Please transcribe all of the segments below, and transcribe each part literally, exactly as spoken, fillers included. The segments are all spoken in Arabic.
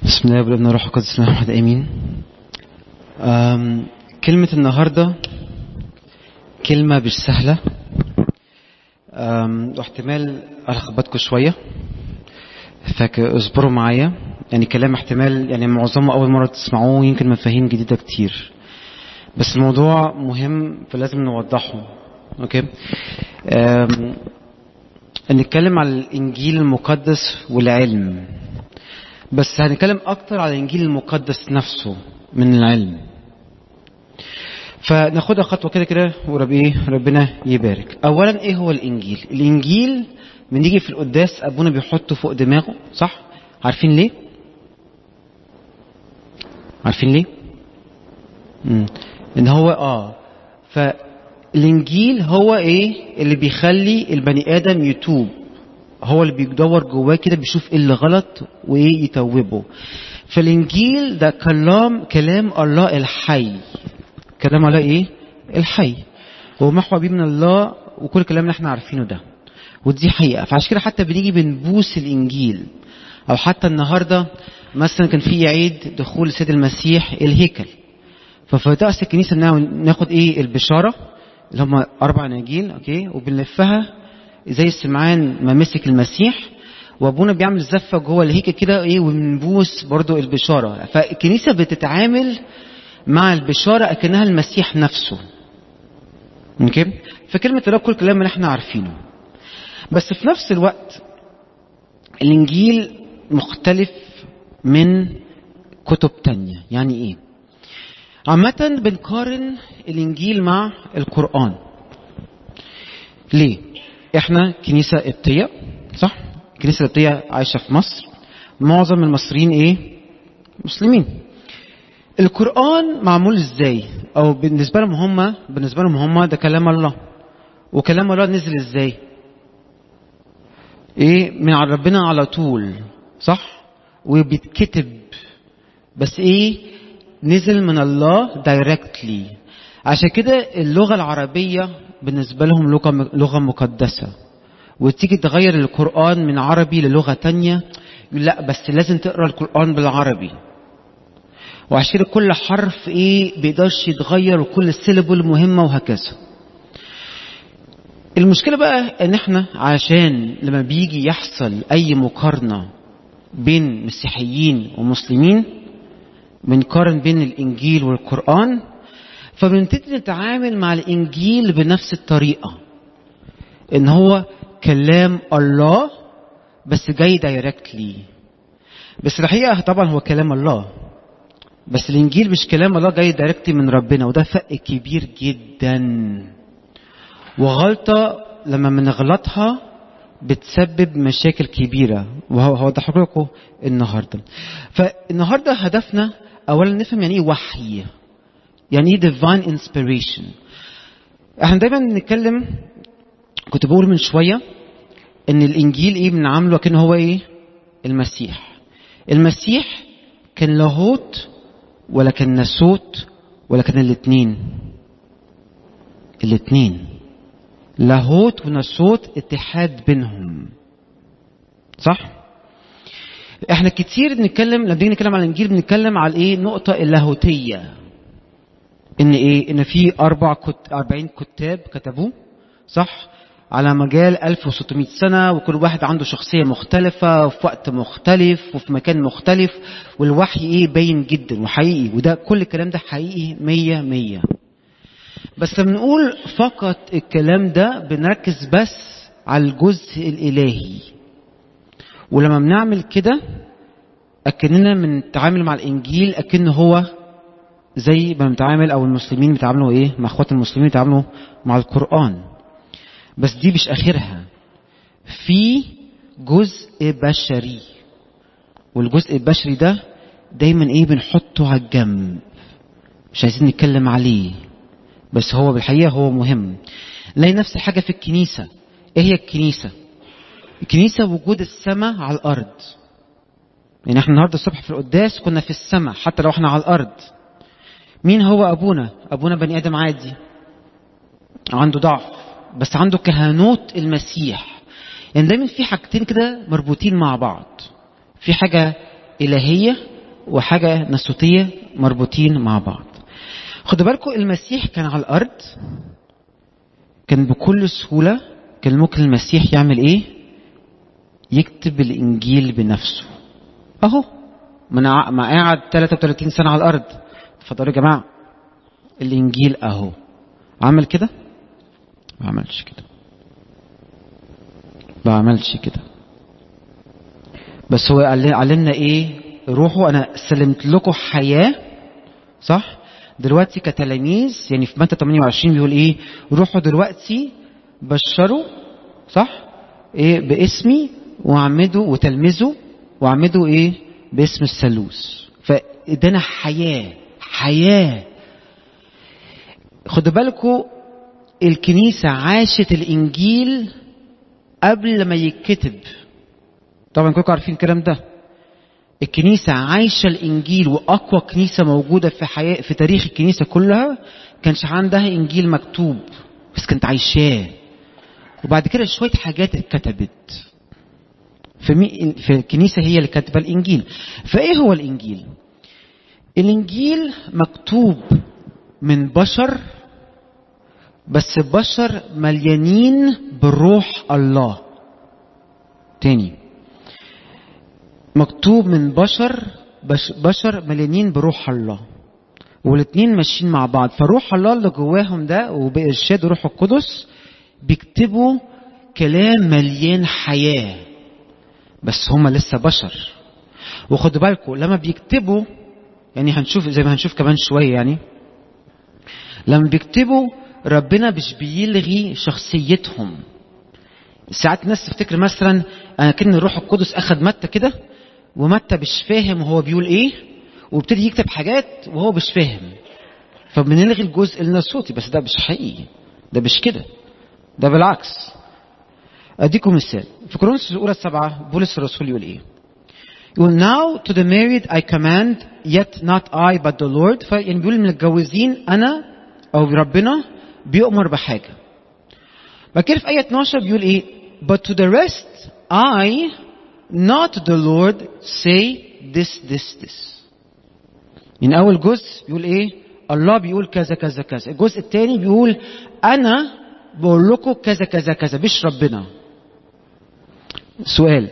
بسم الله والابن والروح القدس واحد امين. كلمة النهاردة كلمة مش سهلة، واحتمال ألخبطكم شوية، فاصبروا معايا. يعني كلام احتمال يعني معظمه أول مرة تسمعوه، يمكن مفاهيم جديدة كتير، بس الموضوع مهم فلازم نوضحه. اوكي، نتكلم على الإنجيل المقدس والعلم، بس هنتكلم أكتر على الإنجيل المقدس نفسه من العلم. فناخدها خطوة كده كده ورب إيه ربنا يبارك. أولا إيه هو الإنجيل؟ الإنجيل بنيجي في القداس أبونا بيحطه فوق دماغه، صح؟ عارفين ليه؟ عارفين ليه؟ مم. إن هو آه فالإنجيل هو إيه اللي بيخلي البني آدم يتوب، هو اللي بيدور جواه كده بيشوف ايه اللي غلط وايه يتوبه. فالانجيل ده كلام كلام الله الحي، كلام الله ايه الحي، هو محور بيه من الله، وكل كلامنا احنا عارفينه ده، ودي حقيقه. فعشان كده حتى بنيجي بنبوس الانجيل، او حتى النهارده مثلا كان في عيد دخول السيد المسيح الهيكل، ففي رأس الكنيسه ناخد ايه البشاره اللي هم اربع اناجيل، اوكي، وبنلفها زي السمعان ما مسك المسيح، وابونا بيعمل زفه جوه الهيكل كده ايه، وبنبوس برضو البشاره. فالكنيسه بتتعامل مع البشاره اكنها المسيح نفسه. اوكي، فكلمه الله كل كلام اللي احنا عارفينه، بس في نفس الوقت الانجيل مختلف من كتب تانية. يعني ايه؟ عامه بنقارن الانجيل مع القرآن. ليه؟ احنا كنيسة قبطية، صح؟ كنيسة قبطية عايشة في مصر، معظم المصريين ايه؟ مسلمين. القرآن معمول ازاي؟ او بالنسبة لهم هم بالنسبة لهم هم ده كلام الله، وكلام الله نزل ازاي؟ ايه؟ من على ربنا على طول، صح؟ وبيتكتب، بس ايه؟ نزل من الله دايركتلي. عشان كده اللغة العربية بالنسبة لهم لغة لغة مقدسة، وتيجي تغير القرآن من عربي للغة تانية، لا بس لازم تقرأ القرآن بالعربي، وعشان كده كل حرف ايه بيقدرش يتغير، وكل سيلابل مهمة، وهكذا. المشكلة بقى ان احنا عشان لما بيجي يحصل اي مقارنة بين مسيحيين ومسلمين، بنقارن بين الانجيل والقرآن، فبنبتدي نتعامل مع الانجيل بنفس الطريقة، ان هو كلام الله بس جاي دايركتلي. بس الحقيقة طبعا هو كلام الله، بس الانجيل مش كلام الله جاي دايركتلي من ربنا، وده فرق كبير جدا، وغلطة لما بنغلطها بتسبب مشاكل كبيرة، وهوضح لكم النهاردة. فالنهاردة هدفنا اولا نفهم يعني ايه وحي، يعني ايه divine inspiration. احنا دايما بنتكلم، كنت بقول من شوية ان الانجيل ايه بنعامله كأنه هو ايه المسيح. المسيح كان لاهوت ولا كان ناسوت ولا كان الاتنين؟ الاتنين، لاهوت وناسوت، اتحاد بينهم، صح؟ احنا كتير بنتكلم لما بنيجي نتكلم على الانجيل بنتكلم على ايه نقطة اللاهوتية، ان ايه ان في اربع كت... اربعين كتاب كتبوه، صح، على مجال ألف وستمائة سنة، وكل واحد عنده شخصية مختلفة وفي وقت مختلف وفي مكان مختلف، والوحي ايه باين جدا وحقيقي، وده كل الكلام ده حقيقي مية مية. بس لما نقول فقط الكلام ده بنركز بس على الجزء الالهي، ولما بنعمل كده اكننا بنتعامل مع الانجيل اكنه هو زي ما بنتعامل او المسلمين بيتعاملوا ايه مع اخوات المسلمين بيتعاملوا مع القرآن. بس دي مش اخرها، في جزء بشري، والجزء البشري ده دايما ايه بنحطه على الجنب، مش عايزين نتكلم عليه، بس هو بالحقيقة هو مهم. لاقي نفس الحاجة في الكنيسة. ايه هي الكنيسة؟ الكنيسة وجود السماء على الارض. يعني احنا النهاردة الصبح في القداس كنا في السماء حتى لو احنا على الارض. مين هو ابونا؟ ابونا بني ادم عادي عنده ضعف، بس عنده كهنوت المسيح. يعني دايما في حاجتين كده مربوطين مع بعض، في حاجة إلهية وحاجة ناسوتية مربوطين مع بعض. خدوا بالكم المسيح كان على الأرض، كان بكل سهولة كان ممكن المسيح يعمل إيه؟ يكتب الإنجيل بنفسه. أهو ما قاعد ثلاثة وثلاثين سنة على الأرض. اتفضلوا يا جماعة، الإنجيل أهو. عمل كده؟ ما عملش كده، ما عملش كده. بس هو علمنا إيه؟ روحوا أنا سلمت لكم حياة، صح؟ دلوقتي كتلاميذ يعني في متى ثمانية وعشرين بيقول إيه؟ روحوا دلوقتي بشروا، صح؟ إيه باسمي وعمدوا وتلمذوا وعمدوا إيه؟ باسم الثالوث. فإدانا حياة، حياة. خدوا بالكم الكنيسة عاشت الإنجيل قبل ما يتكتب. طبعا كلكم عارفين الكلام ده. الكنيسة عايشة الإنجيل، وأقوى كنيسة موجودة في حياة في تاريخ الكنيسة كلها كانش عندها إنجيل مكتوب، بس كانت عايشاه. وبعد كده شوية حاجات اتكتبت. في, مي... في الكنيسة هي اللي كاتبة الإنجيل. فإيه هو الإنجيل؟ الإنجيل مكتوب من بشر، بس بشر مليانين بالروح الله. تاني، مكتوب من بشر بشر مليانين بروح الله، والاثنين ماشيين مع بعض. فروح الله اللي جواهم ده وبإرشاد روح القدس بيكتبوا كلام مليان حياة، بس هم لسه بشر. وخدوا بالكم لما بيكتبوا، يعني هنشوف زي ما هنشوف كمان شوية، يعني لما بيكتبوا ربنا مش بيلغي شخصيتهم. ساعات الناس تفتكر مثلا انا كأن الروح القدس اخذ متى كده، ومتى مش فاهم وهو بيقول ايه، وابتدي يكتب حاجات وهو مش فاهم، فبنلغي الجزء الناسوتي. بس ده مش حقيقي، ده مش كده، ده بالعكس. اديكم مثال في كورنثوس الاولى سبعة، بولس الرسول يقول ايه؟ يقول now to the married I command yet not I but the Lord. فيعني بيقول من المتجوزين انا او ربنا بيؤمر بحاجه. بعد كده في آية اثناشر بيقول ايه؟ but to the rest I not the Lord say this this this. من اول جزء بيقول ايه؟ الله بيقول كذا كذا كذا. الجزء الثاني بيقول انا بقول لكم كذا كذا كذا، مش ربنا. سؤال،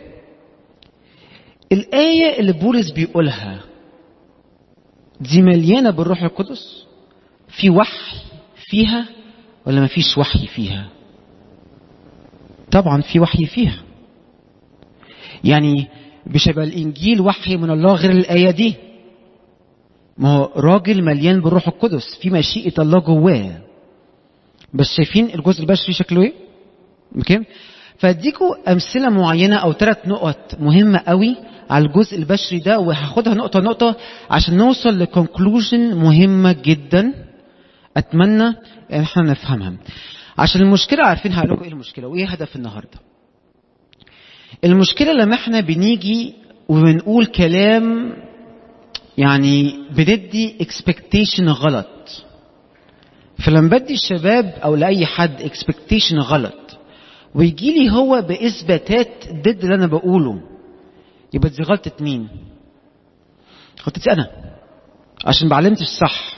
الآية اللي بولس بيقولها دي مليانة بالروح القدس؟ في وحي فيها ولا ما فيش وحي فيها؟ طبعا في وحي فيها. يعني مش هيبقى الإنجيل وحي من الله غير الآية دي. ما هو راجل مليان بالروح القدس، في مشيئة الله جواه. بس شايفين الجزء البشري شكله ايه؟ اوكي؟ فاديكوا امثله معينه او ثلاث نقط مهمه قوي على الجزء البشري ده، وهاخدها نقطه نقطه عشان نوصل لكونكلوجن مهمه جدا اتمنى ان احنا نفهمها. عشان المشكله عارفين هقول لكم ايه المشكله وايه هدف النهارده. المشكله لما احنا بنيجي وبنقول كلام يعني بندي اكسبكتيشن غلط. فلما بدي الشباب او لاي حد اكسبكتيشن غلط ويجي لي هو باثباتات ضد اللي انا بقوله، يبقى دي غلطه مين؟ غلطتي انا، عشان ما علمتش صح.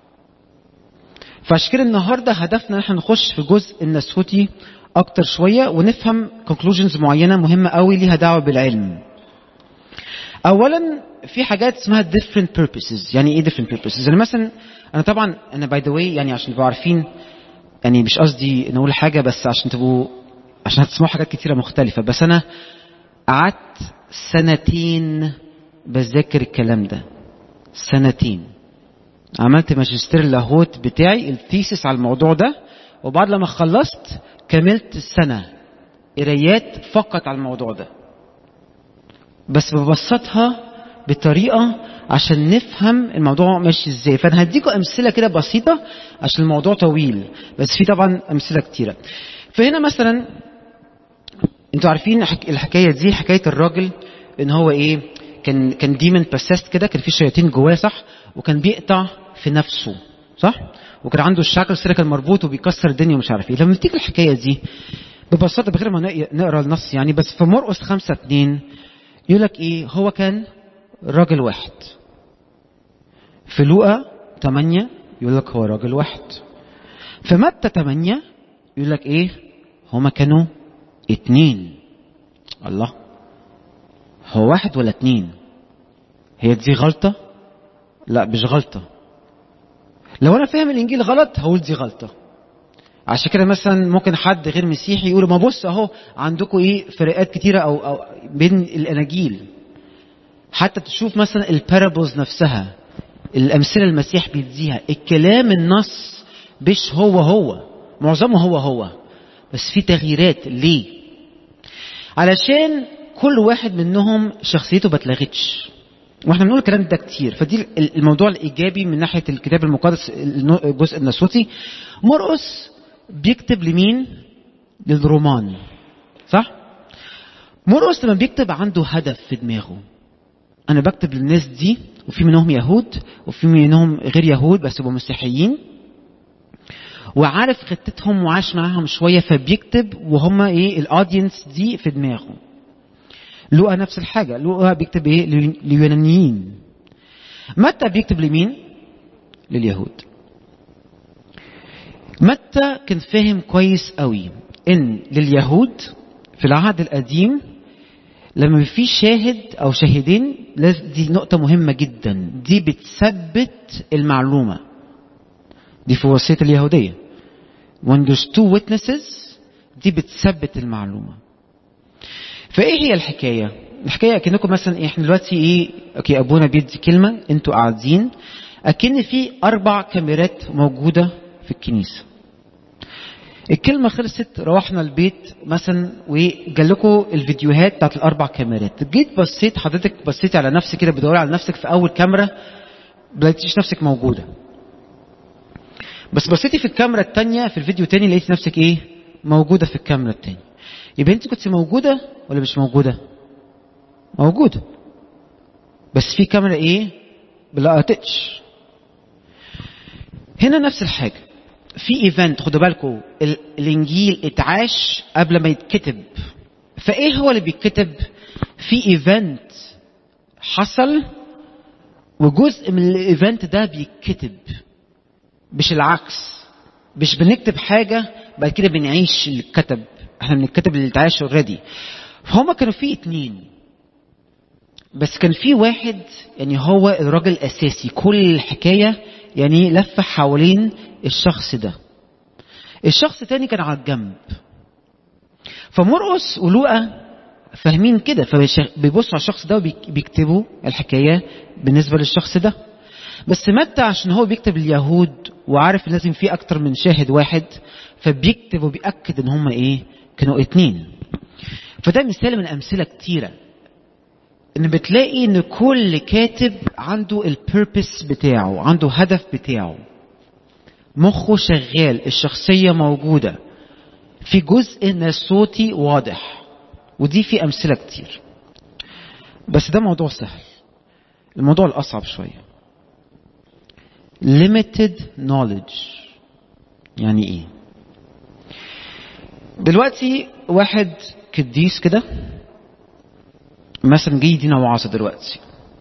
فعشان كده النهارده هدفنا ان احنا نخش في الجزء الناسوتي اكتر شويه ونفهم conclusions معينه مهمه قوي ليها دعوه بالعلم. اولا في حاجات اسمها different purposes. يعني ايه different purposes؟ يعني مثلا انا طبعا انا باي ذا واي يعني عشان تبقوا عارفين، يعني مش قصدي نقول حاجه بس عشان تبقوا عشان هتسمعوا حاجات كتيره مختلفه. بس انا قعدت سنتين بذاكر الكلام ده، سنتين. عملت ماجستير اللاهوت بتاعي الثيسس على الموضوع ده، وبعد لما خلصت كملت السنه قرايات فقط على الموضوع ده، بس ببسطها بطريقه عشان نفهم الموضوع ماشي ازاي. فانا هديكم امثله كده بسيطه عشان الموضوع طويل، بس في طبعا امثله كتيره. فهنا مثلا انتوا عارفين الحكايه دي، حكايه الراجل ان هو ايه، كان كان ديمن باسست كده، كان في شياطين جواه، صح؟ وكان بيقطع في نفسه، صح؟ وكان عنده الشاكل السري كان مربوط وبيكسر الدنيا ومش عارف ايه. لما نفتكر الحكايه دي ببساطه بغير ما نقرا النص يعني، بس في مرقس خمسة اتنين يقول لك ايه؟ هو كان راجل واحد في لوقا ثمانية يقول لك هو راجل واحد. في متى ثمانية يقول لك ايه؟ هما كانوا اتنين. الله، هو واحد ولا اتنين؟ هي دي غلطة؟ لا مش غلطة. لو انا فاهم الانجيل غلط هقول دي غلطة. عشان كده مثلا ممكن حد غير مسيحي يقول ما بص اهو عندكم ايه فرقات كتيرة او, أو بين الاناجيل. حتى تشوف مثلا البارابلز نفسها، الامثلة المسيح بيديها، الكلام النص مش هو هو، معظمه هو هو، بس في تغييرات. ليه؟ علشان كل واحد منهم شخصيته بتلغتش، واحنا بنقول الكلام ده كتير. فدي الموضوع الايجابي من ناحيه الكتاب المقدس، الجزء الناسوتي. مرقس بيكتب لمين؟ للرومان، صح؟ مرقس لما بيكتب عنده هدف في دماغه. انا بكتب للناس دي، وفي منهم يهود وفي منهم غير يهود بس يبقوا مسيحيين، وعارف خطتهم وعاش معاهم شويه، فبيكتب وهم ايه الاودينس دي في دماغه. لوقا نفس الحاجه، لوقا بيكتب ايه؟ لليونانيين. متى بيكتب لمين؟ لليهود. متى كان فاهم كويس قوي ان لليهود في العهد القديم لما في شاهد او شاهدين، دي نقطه مهمه جدا، دي بتثبت المعلومه. دي في وصيه اليهوديه، when there's two witnesses، دي بتثبت المعلومه. فايه هي الحكايه؟ الحكايه اكنكم مثلا احنا دلوقتي ايه، اوكي ابونا بيدي كلمه، انتوا قاعدين، اكن في اربع كاميرات موجوده في الكنيسه. الكلمه خلصت، روحنا البيت مثلا وجال لكم الفيديوهات بتاعت الاربع كاميرات. جيت بصيت، حضرتك بصيتي على نفسك كده، بتدوري على نفسك في اول كاميرا، لقيتيش نفسك موجوده. بس بصيتي في الكاميرا الثانيه في الفيديو الثاني، لقيت نفسك ايه؟ موجوده في الكاميرا الثانيه. يبقى انت كنت موجوده ولا مش موجوده؟ موجوده، بس في كاميرا ايه؟ بلقطتش. هنا نفس الحاجه، في ايفنت، خدوا بالكم الانجيل اتعاش قبل ما يتكتب. فايه هو اللي بيتكتب؟ في ايفنت حصل وجزء من الايفنت ده بيتكتب، مش العكس. مش بنكتب حاجه بعد كده بنعيش اللي اتكتب، احنا بنكتب اللي اتعاش اوريدي. فهم كانوا في اتنين، بس كان في واحد يعني هو الراجل الاساسي. كل الحكايه يعني لف حوالين الشخص ده. الشخص الثاني كان على الجنب. فمرقس ولوقا فاهمين كده، فبيبصوا على الشخص ده وبيكتبوا الحكايه بالنسبه للشخص ده. بس متى عشان هو بيكتب اليهود وعارف لازم في اكتر من شاهد واحد، فبيكتب وبيأكد ان هم ايه؟ كانوا اتنين. فده مثال من امثله كتيره، ان بتلاقي ان كل كاتب عنده البيربس بتاعه، عنده هدف بتاعه، مخه شغال، الشخصيه موجوده، في جزء ناسوتي واضح. ودي في امثله كتير، بس ده موضوع سهل. الموضوع الاصعب شويه limited knowledge. يعني ايه؟ دلوقتي واحد قديس كده مثلا جاي يدينا وعظه دلوقتي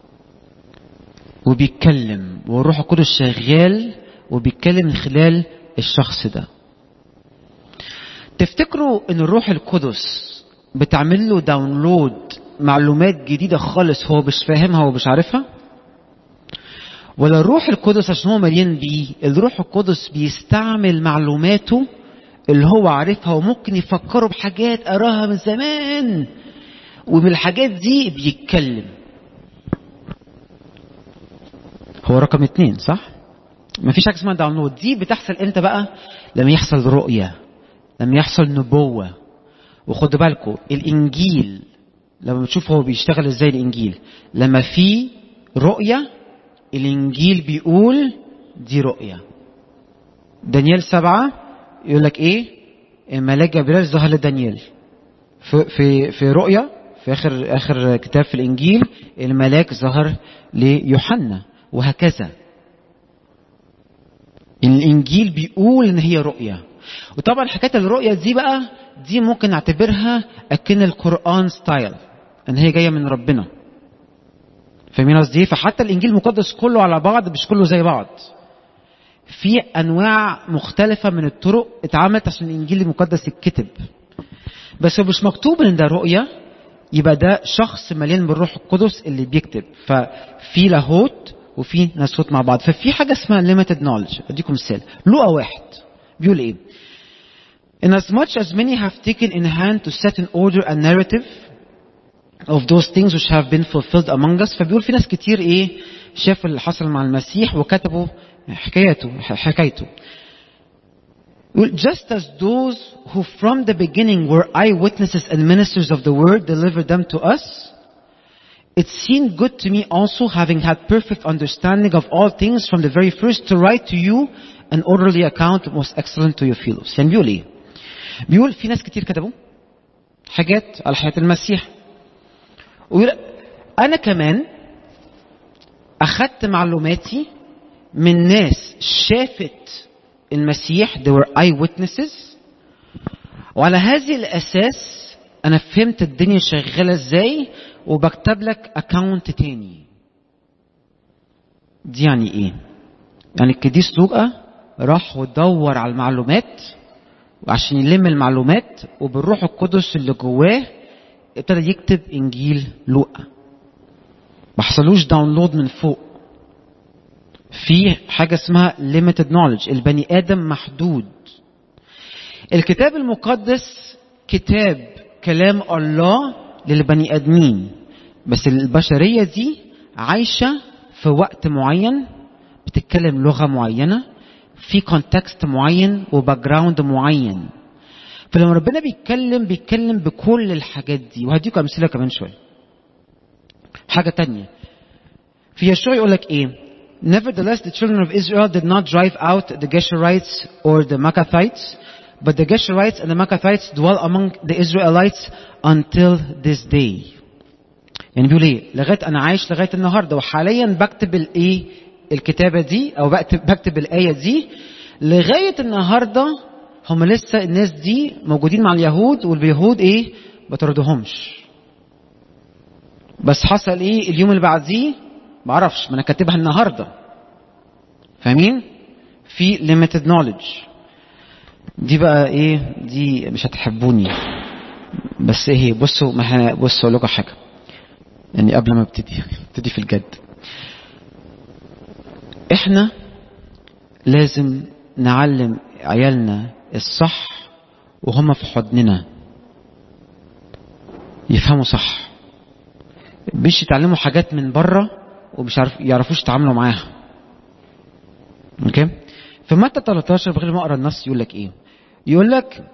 وبيتكلم، والروح القدس شغال وبيتكلم من خلال الشخص ده. تفتكروا ان الروح القدس بتعمل له داونلود معلومات جديده خالص هو مش فاهمها ومش عارفها؟ ولا الروح القدس عشان هو مليان بيه، الروح القدس بيستعمل معلوماته اللي هو عارفها وممكن يفكره بحاجات قراها من زمان، ومن الحاجات دي بيتكلم. هو رقم اتنين، صح؟ مفيش حاجه اسمها داونلود. دي بتحصل امتى بقى؟ لما يحصل رؤيه، لما يحصل نبوه. وخدوا بالكم الانجيل لما بتشوف هو بيشتغل ازاي. الانجيل لما في رؤيه، الانجيل بيقول دي رؤيه. دانيال سبعة يقول لك ايه؟ الملاك جبريل ظهر لدانيال في في في رؤيه، في اخر اخر كتاب في الانجيل الملاك ظهر ليوحنا، وهكذا. الانجيل بيقول ان هي رؤيه. وطبعا حكايه الرؤيه دي بقى دي ممكن نعتبرها اكن القران ستايل، ان هي جايه من ربنا. فاهمين قصدي؟ فحتى الانجيل المقدس كله على بعض مش كله زي بعض، في انواع مختلفه من الطرق اتعملت عشان الانجيل المقدس يتكتب. بس هو مش مكتوب ان ده رؤيه، يبقى ده شخص مليان بالروح القدس اللي بيكتب. ففي لاهوت وفي ناسوت مع بعض. ففي حاجه اسمها limited knowledge. اديكم مثال، لوقا واحد بيقول ايه؟ Inasmuch as many have taken in hand to set in order a narrative of those things which have been fulfilled among us. فبيقول في ناس كتير ايه شافوا اللي حصل مع المسيح وكتبوا حكايته حكايته. Just as those who from the beginning were eyewitnesses and ministers of the word delivered them to us, it seemed good to me also, having had perfect understanding of all things from the very first, to write to you an orderly account most excellent to Theophilus. يعني بيقول ايه؟ بيقول في ناس كتير كتبوا حاجات على حياة المسيح، ويقول انا كمان اخدت معلوماتي من ناس شافت المسيح، they were eyewitnesses، وعلى هذه الاساس انا فهمت الدنيا شغاله ازاي وبكتب لك اكاونت تاني. دي يعني ايه؟ يعني القديس لوقا راح ودور على المعلومات وعشان يلم المعلومات، وبالروح القدس اللي جواه ابتدى يكتب انجيل لوقا. ما حصلوش داونلود من فوق. في حاجه اسمها limited knowledge. البني ادم محدود. الكتاب المقدس كتاب كلام الله للبني ادمين، بس البشريه دي عايشه في وقت معين، بتتكلم لغه معينه، في كونتكست معين وباك جراوند معين. فلما ربنا بيتكلم بيتكلم بكل الحاجات دي. وهديكم امثله كمان شويه. حاجه تانية في يشوع يقول لك ايه؟ Nevertheless the children of Israel did not drive out the Geshurites or the Maccathites, but the Geshurites and the Maccathites dwell among the Israelites until this day. يعني بيقول ايه؟ لغايه انا عايش لغايه النهارده، وحاليا بكتب الايه الكتابه دي او بكتب بكتب الايه دي لغايه النهارده. هم لسه الناس دي موجودين مع اليهود، واليهود ايه ما طردوهمش. بس حصل ايه اليوم اللي بعديه ما اعرفش، ما انا كاتبها النهارده. فاهمين؟ في limited knowledge. دي بقى ايه؟ دي مش هتحبوني بس ايه، بصوا ما بصوا اقول لكم حاجه يعني قبل ما ابتدي ابتدي في الجد. احنا لازم نعلم عيالنا الصح وهم في حضننا يفهموا صح، مش يتعلموا حاجات من بره ومش عارف يعرفوش يتعاملوا معاها. اوكي؟ في متى ثلاثة عشر بغير ما اقرا النص يقول لك ايه؟ يقول لك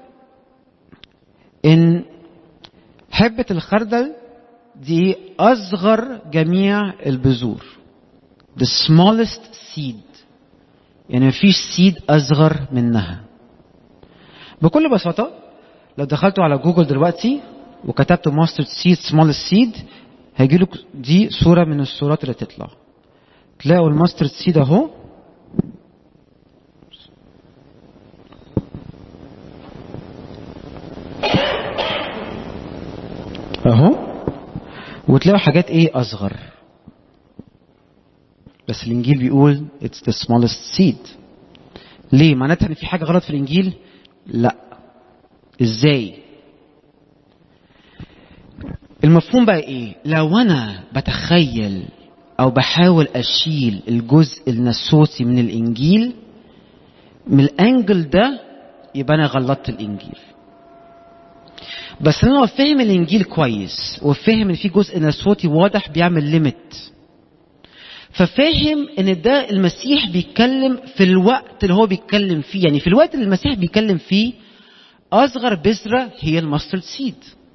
ان حبة الخردل دي اصغر جميع البذور. the smallest seed. يعني مفيش سيد اصغر منها. بكل بساطة لو دخلتوا على جوجل دلوقتي وكتبت ماسترد سيد smallest seed هيجيلك دي صورة من الصورات اللي تطلع. تلاقوا الماسترد سيد اهو، اهو، وتلاقوا حاجات ايه اصغر. بس الانجيل بيقول it's the smallest seed. ليه؟ معناتها ان في حاجة غلط في الانجيل؟ لا. ازاي؟ المفهوم بقى ايه؟ لو انا بتخيل او بحاول اشيل الجزء الناسوتي من الانجيل من الانجل ده يبقى انا غلطت الانجيل. بس انا لو فاهم الانجيل كويس وفاهم ان في جزء ناسوتي واضح بيعمل ليميت، ففاهم ان ده المسيح بيتكلم في الوقت اللي هو بيتكلم فيه. يعني في الوقت اللي المسيح بيتكلم فيه اصغر بذرة هي الماسترد سيد.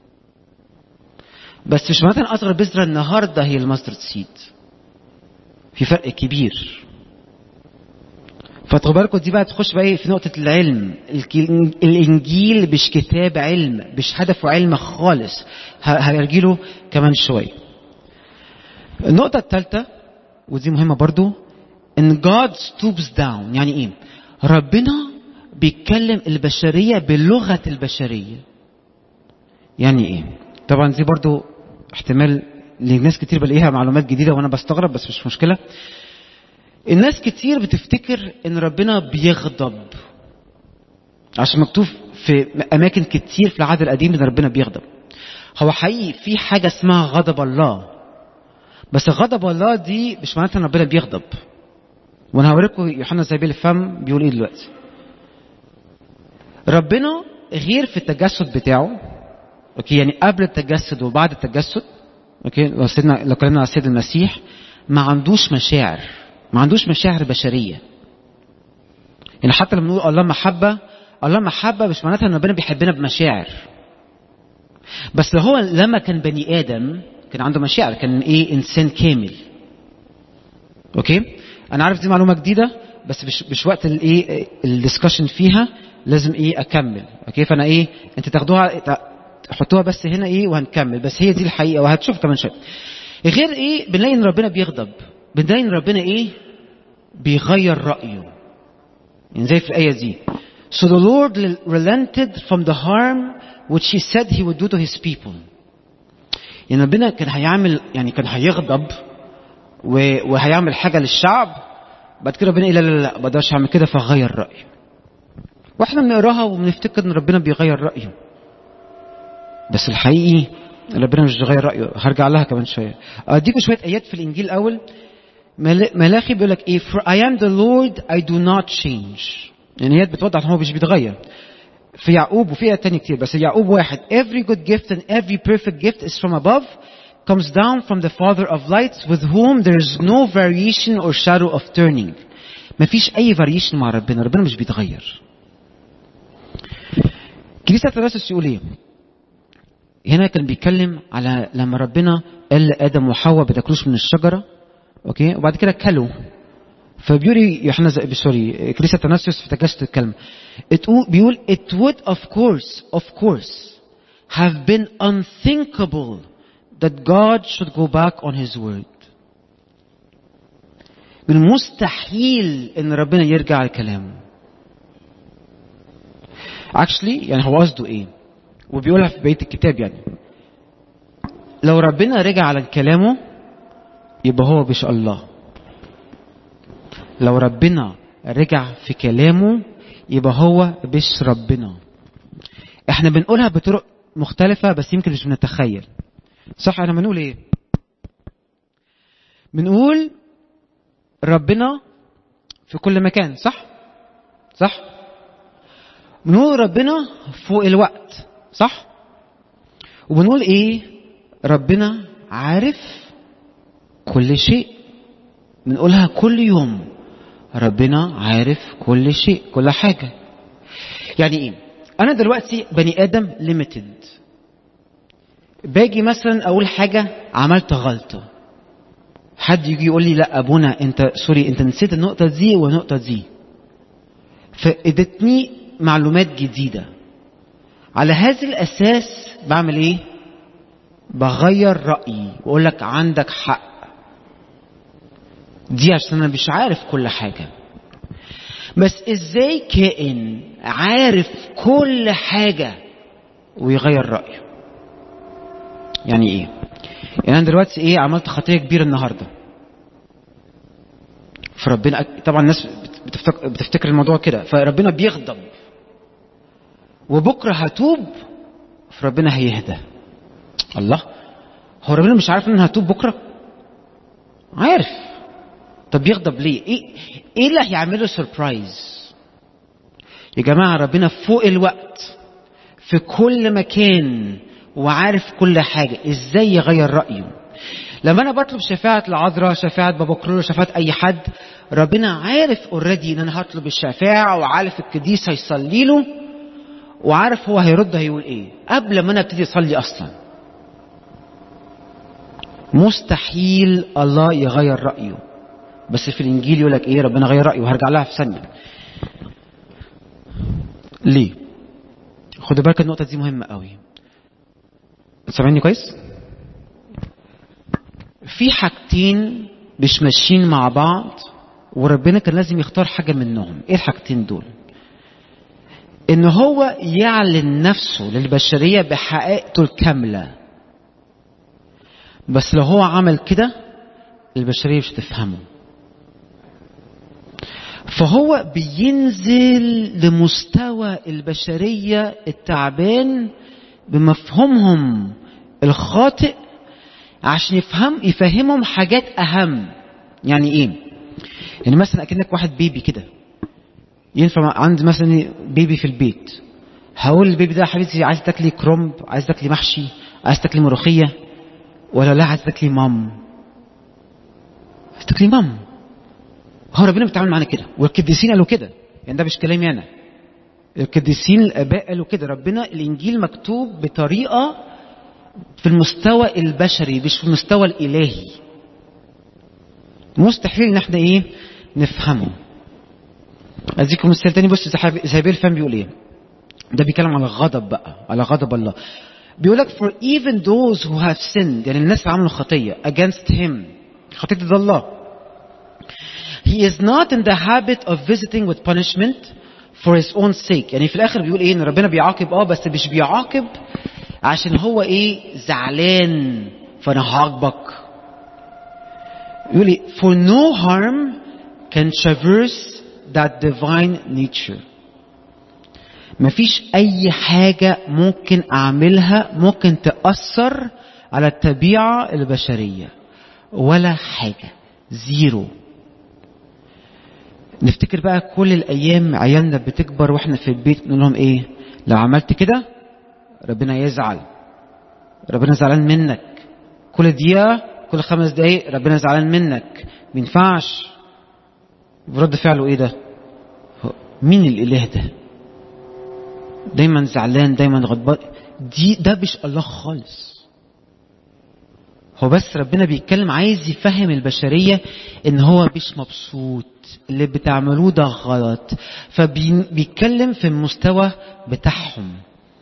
بس مش معناتها اصغر بذرة النهارده هي الماسترد سيد. في فرق كبير. فتخدوا بالكم دي بقى تخش بقى في نقطة العلم. الانجيل مش كتاب علم، مش هدفه علم خالص. هنرجيله كمان شوية. النقطة الثالثة ودي مهمة برضو، ان God stoops down. يعني ايه؟ ربنا بيتكلم البشرية بلغة البشرية. يعني ايه؟ طبعا دي برضو احتمال لناس كتير بلاقيها معلومات جديدة وانا بستغرب، بس مش مشكلة. الناس كتير بتفتكر ان ربنا بيغضب، عشان مكتوب في اماكن كتير في العهد القديم ان ربنا بيغضب. هو حقيقي في حاجة اسمها غضب الله، بس غضب الله دي مش معناتها ان ربنا بيغضب. وانا هوريكم يوحنا ذهبي الفم بيقول ايه دلوقتي. ربنا غير في التجسد بتاعه، اوكي، يعني قبل التجسد وبعد التجسد، اوكي، لو سيدنا لو كلمنا على السيد المسيح ما عندوش مشاعر، ما عندوش مشاعر بشريه. يعني حتى لما نقول الله محبه، الله محبه مش معناتها ان ربنا بيحبنا بمشاعر، بس هو لما كان بني ادم كان عنده مشاعر، كان ايه، انسان كامل. اوكي، انا عارف دي معلومه جديده، بس مش مش وقت الايه الدسكشن فيها، لازم ايه اكمل. اوكي، فانا ايه انت تاخدوها تحطوها بس هنا ايه وهنكمل، بس هي دي الحقيقه وهتشوف كمان شويه. غير ايه بنلاقي ان ربنا بيغضب، بنلاقي ان ربنا ايه بيغير رايه. يعني زي في الايه دي so the Lord relented from the harm which he said he would do to his people. يعني ربنا كان هيعمل، يعني كان هيغضب وهيعمل حاجه للشعب، بعد كده ربنا ايه لا لا لا ما اقدرش اعمل كده، فغير رايه. واحنا بنقراها وبنفتكر ان ربنا بيغير رايه، بس الحقيقي ربنا مش بيغير رايه. هرجع لها كمان شويه. اديكم شويه ايات في الانجيل الاول. ملاخي بيقول لك ايه for I am the Lord I do not change. يعني ايات بتوضح ان هو مش بيتغير. في يعقوب وفي ايات تانية كتير، بس يعقوب واحد every good gift and every perfect gift is from above comes down from the Father of lights with whom there is no variation or shadow of turning. مفيش اي variation مع ربنا، ربنا مش بيتغير. كنيسة أثناسيوس يقول ايه هنا؟ كان بيتكلم على لما ربنا قال لآدم وحواء بتاكلوش من الشجرة، اوكي، وبعد كده كلوا. فبيقول يوحنا سوري كنيسة أثناسيوس في تجسد الكلمة بيقول it would of course of course have been unthinkable that God should go back on his word. من مستحيل ان ربنا يرجع على كلامه. actually يعني هو قصده ايه؟ وبيقولها في بقية الكتاب، يعني لو ربنا رجع على كلامه يبقى هو مش الله. لو ربنا رجع في كلامه يبقى هو مش ربنا. احنا بنقولها بطرق مختلفة بس يمكن مش بنتخيل. صح؟ احنا بنقول ايه؟ بنقول ربنا في كل مكان، صح؟ صح؟ بنقول ربنا فوق الوقت، صح؟ وبنقول ايه؟ ربنا عارف كل شيء. بنقولها كل يوم، ربنا عارف كل شيء، كل حاجة. يعني ايه؟ انا دلوقتي بني ادم ليميتد، باجي مثلا اقول حاجة عملت غلطة، حد يجي يقول لي لا ابونا انت سوري انت نسيت النقطة دي والنقطة دي، فادتني معلومات جديدة. على هذا الاساس بعمل ايه؟ بغير رأيي واقول لك عندك حق، دي عشان انا مش عارف كل حاجة. بس ازاي كائن عارف كل حاجة ويغير رأيه؟ يعني ايه؟ يعني انا دلوقتي ايه عملت خطية كبيرة النهاردة، فربنا طبعا الناس بتفتكر, بتفتكر الموضوع كده، فربنا بيغضب وبكرة هتوب فربنا هيهدى. الله، هو ربنا مش عارف ان انا هتوب بكرة؟ عارف. طب يغضب ليه؟ ايه ايه اللي هيعمله سربرايز؟ يا جماعة ربنا فوق الوقت في كل مكان وعارف كل حاجة، ازاي يغير رأيه؟ لما انا بطلب شفاعة العذراء، شفاعة بابا كرولو، شفاعة اي حد، ربنا عارف اوريدي ان انا هطلب الشفاعة، وعارف القديس هيصلي له، وعارف هو هيرد هيقول ايه قبل ما انا ابتدي اصلي اصلا. مستحيل الله يغير رأيه. بس في الانجيل يقول لك ايه؟ ربنا غير رأيه، وهرجع لها في ثانية. ليه؟ خدوا بالك النقطة دي مهمة قوي. سامعني كويس؟ في حاجتين مش ماشيين مع بعض، وربنا كان لازم يختار حاجة منهم. ايه الحاجتين دول؟ ان هو يعلن نفسه للبشرية بحقيقته الكاملة، بس لو هو عمل كده البشرية مش هتفهمه. فهو بينزل لمستوى البشرية التعبان بمفهومهم الخاطئ عشان يفهم يفهمهم حاجات أهم. يعني إيه؟ يعني مثلا أكنك واحد بيبي كده، ينفع عند مثلا بيبي في البيت، هقول البيبي ده حبيبتي عايز تاكلي كرنب، عايز تاكلي محشي، عايز تاكلي ملوخية، ولا لا عايز تاكلي مام؟ عايز تاكلي مام. هو ربنا بيتعامل معانا كده، والقديسين قالوا كده، يعني ده مش كلامي انا، القديسين الاباء قالوا كده. ربنا الانجيل مكتوب بطريقه في المستوى البشري مش في المستوى الالهي، مستحيل ان احنا ايه نفهمه. اديكم مثال تاني. بص زهبيل الفم بيقول ايه، ده بيتكلم على الغضب بقى، على غضب الله. بيقول لك for even those who have sinned، يعني الناس اللي عملوا خطيه against him، خطيه ضد الله، he is not in the habit of visiting with punishment for his own sake. يعني في الاخر بيقول ايه، ان ربنا بيعاقب اه بس مش بيعاقب عشان هو ايه زعلان فانا هعاقبك. يقول ايه for no harm can traverse that divine nature. مفيش اي حاجة ممكن اعملها ممكن تأثر على الطبيعة البشرية، ولا حاجة، زيرو. نفتكر بقى كل الايام عيالنا بتكبر واحنا في البيت نقول لهم ايه، لو عملت كده ربنا يزعل، ربنا زعلان منك، كل دقيقة كل خمس دقايق ربنا زعلان منك، مينفعش. برد فعله ايه ده؟ مين الاله ده؟ دايما زعلان دايما غضبان. دي ده مش الله خالص. هو بس ربنا بيتكلم عايز يفهم البشرية ان هو مش مبسوط، اللي بتعملوه ده غلط، فبيتكلم في المستوى بتاعهم.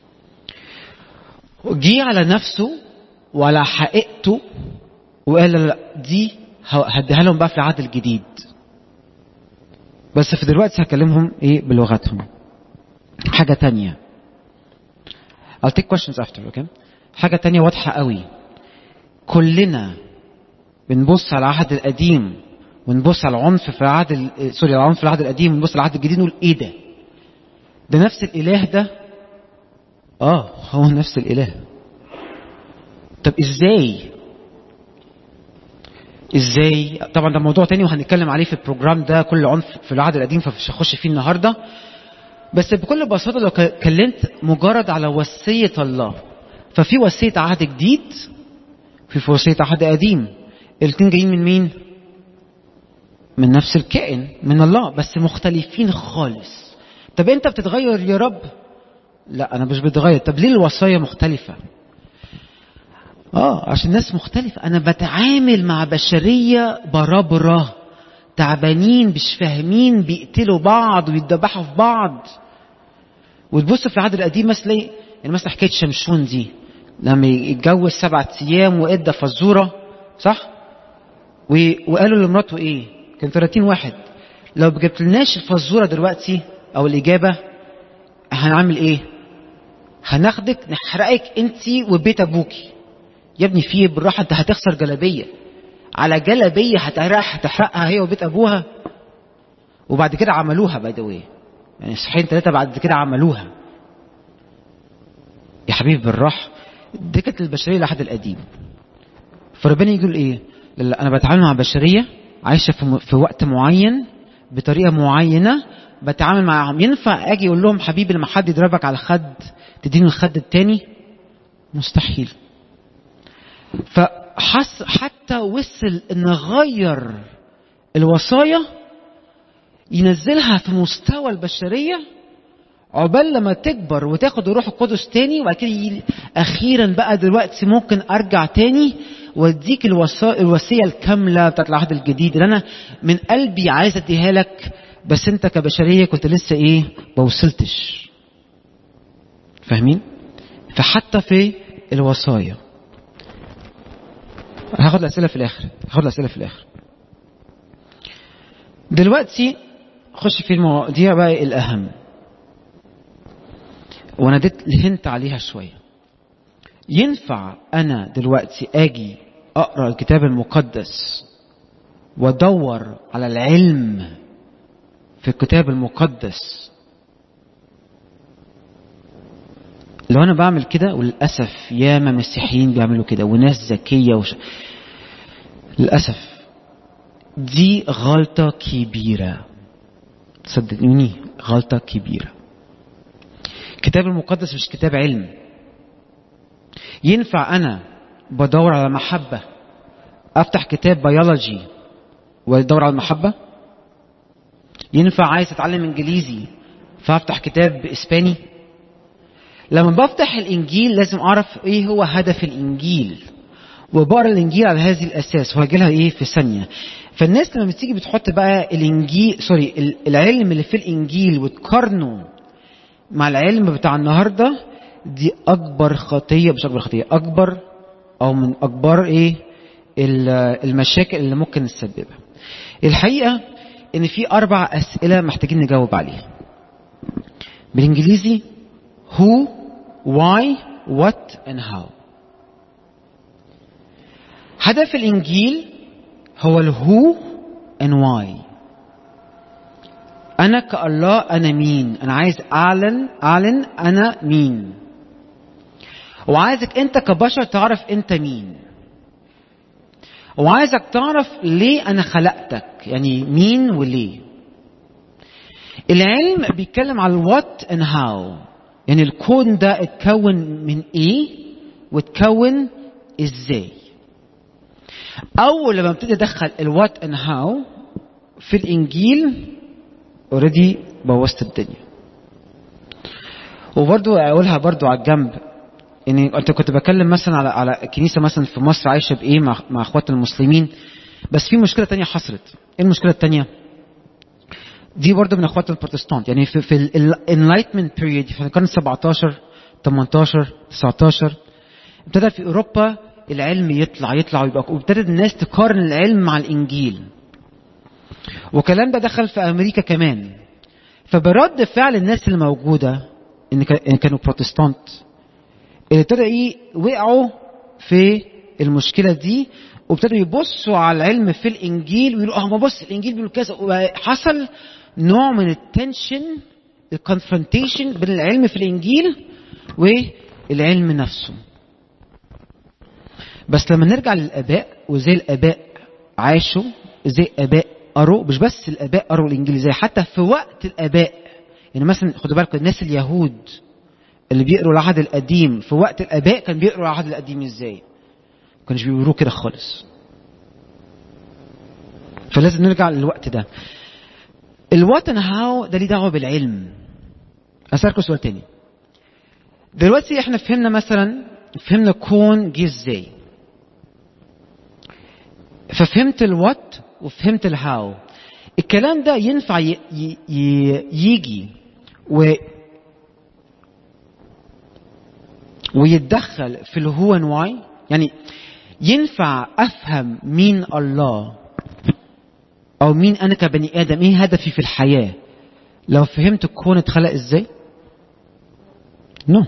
جي على نفسه وعلى حقيقته وقال لا دي هديها لهم بقى في العهد الجديد، بس في دلوقتي هكلمهم ايه بلغتهم. حاجة تانية I'll take questions after okay. حاجة تانية واضحة قوي، كلنا بنبص على العهد القديم ونبص على العنف في العهد ال... سوري العنف في العهد القديم ونبص على العهد الجديد نقول ايه ده؟ ده نفس الاله ده؟ اه هو نفس الاله. طب ازاي؟ ازاي؟ طبعا ده موضوع تاني وهنتكلم عليه في البروجرام ده، كل عنف في العهد القديم فمش هخش فيه النهارده. بس بكل بساطه لو كلمت مجرد على وصيه الله، ففي وصيه عهد جديد في وصيه عهد قديم، الاثنين جايين من مين؟ من نفس الكائن، من الله، بس مختلفين خالص. طب انت بتتغير يا رب؟ لا انا مش بتغير. طب ليه الوصايا مختلفه؟ اه عشان الناس مختلفه. انا بتعامل مع بشريه بربره تعبانين مش فاهمين، بيقتلوا بعض ويتذبحوا في بعض. وتبص في العهد القديم مثلا يعني مثلا حكايه شمشون دي لما يتجوز سبعة ايام وادى فزوره صح، وقالوا لمراته ايه، كان ثلاثين واحد، لو جبت لناش الفزوره دلوقتي او الاجابه هنعمل ايه؟ هناخدك نحرقك انتي وبيت ابوكي. يا ابني فيه بالراحه، انت هتخسر جلابيه على جلابيه هتحرقها هي وبيت ابوها. وبعد كده عملوها باي ذا واي، يعني صحيين ثلاثه بعد كده عملوها. يا حبيبي بالراحه، دي كانت البشريه العهد القديم. فربنا يقول ايه؟ لا انا بتعامل مع بشريه عايشه في, م... في وقت معين بطريقه معينه بتعامل معاهم. ينفع اجي اقول لهم حبيبي لما حد يضربك على الخد تديني الخد التاني؟ مستحيل. فحس حتى وصل ان غير الوصايا ينزلها في مستوى البشريه عقبال لما تكبر وتاخد الروح القدس تاني، وبعد كده اخيرا بقى دلوقتي ممكن ارجع تاني واديك الوصيه الكامله بتاعت العهد الجديد اللي انا من قلبي عايز اديها لك، بس انت كبشريه كنت لسه ايه ما وصلتش. فاهمين؟ فحتى في الوصايا هاخد الاسئله في الاخر هاخد الاسئله في الاخر دلوقتي خش في المواضيع بقى الاهم، وانا اديت الهنت عليها شويه. ينفع انا دلوقتي اجي اقرا الكتاب المقدس وادور على العلم في الكتاب المقدس، لو انا بعمل كده، وللاسف ياما مسيحيين بيعملوا كده وناس ذكيه وش... للاسف دي غلطه كبيره، صدقوني غلطه كبيره. الكتاب المقدس مش كتاب علم. ينفع انا بدور على محبه افتح كتاب بيولوجي وادور على المحبه؟ ينفع عايز اتعلم انجليزي فافتح كتاب اسباني؟ لما بفتح الانجيل لازم اعرف ايه هو هدف الانجيل، وبقرا الانجيل على هذه الاساس، وهجي لها ايه في ثانيه. فالناس لما بتيجي بتحط بقى الانجيل سوري العلم اللي في الانجيل وتقارنه مع العلم بتاع النهارده، دي اكبر خطيه، مش اكبر خطيه، اكبر او من اكبر ايه المشاكل اللي ممكن نسببها. الحقيقه ان في اربع اسئله محتاجين نجاوب عليها بالانجليزي: who, why, what and how. هدف الانجيل هو ال who and why. انا كالله انا مين؟ انا عايز اعلن اعلن انا مين، وعايزك انت كبشر تعرف انت مين، وعايزك تعرف ليه انا خلقتك، يعني مين وليه. العلم بيتكلم على الوات and how، يعني الكون ده اتكون من ايه واتكون ازاي. اول لما ابتدي ادخل الوات and how في الانجيل اوريدي بوظت الدنيا. وبرضو اقولها برضو على الجنب، يعني انت كنت بكلم مثلا على على كنيسه مثلا في مصر عايشه بايه مع مع اخوات المسلمين، بس في مشكله تانية حصلت. ايه المشكله التانية دي؟ برضو من اخوات البروتستانت، يعني في في الانلايتمنت بيريود في القرن سبعتاشر تمنتاشر تسعتاشر ابتدى في اوروبا العلم يطلع يطلع ويبقى، وابتدت الناس تقارن العلم مع الانجيل، وكلام ده دخل في امريكا كمان. فبرد فعل الناس اللي موجوده ان كانوا بروتستانت ابتدى ايه وقعوا في المشكله دي، وابتدوا يبصوا على العلم في الانجيل ويقولوا اه ما بص الانجيل بيقول كذا، وحصل نوع من التنشن الكونفرونتيشن بين العلم في الانجيل والعلم نفسه. بس لما نرجع للاباء وزي الاباء عاشوا، زي الاباء قروا، مش بس الاباء قروا الانجيل، زي حتى في وقت الاباء، يعني مثلا خدوا بالكم الناس اليهود اللي بيقروا العهد القديم في وقت الاباء كان بيقروا العهد القديم ازاي؟ ما كانوش بيقروه كده خالص. فلازم نرجع للوقت ده. الوات اند هاو ده ليه دعوه بالعلم. اسالكم سؤال تاني. دلوقتي احنا فهمنا مثلا فهمنا كون جه ازاي، ففهمت الوات وفهمت الهاو. الكلام ده ينفع ي... ي... يجي و ويتدخل في الهو ان واي؟ يعني ينفع افهم مين الله او مين انا كبني ادم، ايه هدفي في الحياه لو فهمت الكون اتخلق ازاي؟ نو no.